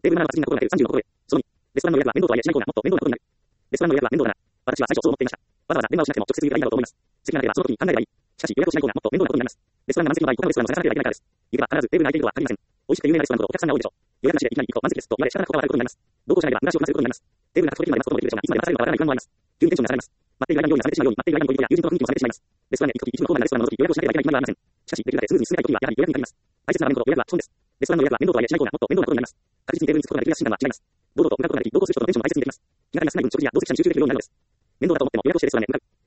テーブル7は達人なことが出る36声。その2、レストランの予約は面倒とはいえしない方がもっと面倒なことになる。レストランの予約は面倒だな。私は最初そう思っていました。わざわざ電話をしなくても直接言えばいいんだろうと思います。席がなければその時に考えればいい。しかし予約をしない方がもっと面倒なことになります。レストランが満席の場合、他のレストランを探さなければいけないからです。行けば必ずテーブルが空いているとは限りません。美味しくて有名なレストランほどお客さんが多いでしょう。予約なしでいきなり行くと満席ですと言われ仕方なく断ることになります。同行しなければ無駄足をこなすることになります。テーブルが確保できるまで待つこともできるでしょうが、いつまで待たされるかわからない不安もあります。急にテンションが下がります。待っている間に用意が冷めてしまうように、待っている間に恋人や友人との雰囲気も冷めてしまいます。レストランへ行くとき、一部の高価なレストランの時、予約をしなければいけない決まりはありません。しかし、できるだけスムーズに進めたいときは、やはり予約に限ります。大切な場面ほど予約は基本です。レストランの予約は面倒とはいえしない方がもっと面倒なことになります。確実にテーブルに着くことができるや信感は違います。堂々と向かうことができ、同行する人とのテンションも大切にできます。気がかりな少ない分、食事や同席者に集中できるようになるのです。面倒だと思っても予約をしてレストランへ向かう。